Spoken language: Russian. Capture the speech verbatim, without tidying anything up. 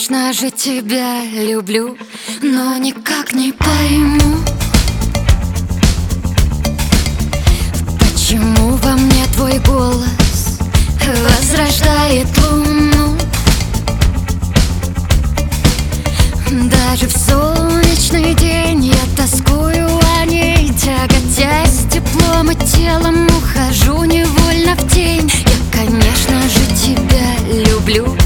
конечно же, тебя люблю, но никак не пойму, почему во мне твой голос возрождает луну. Даже в солнечный день я тоскую о ней, тяготясь теплом и телом ухожу невольно в тень. Я, конечно же, тебя люблю,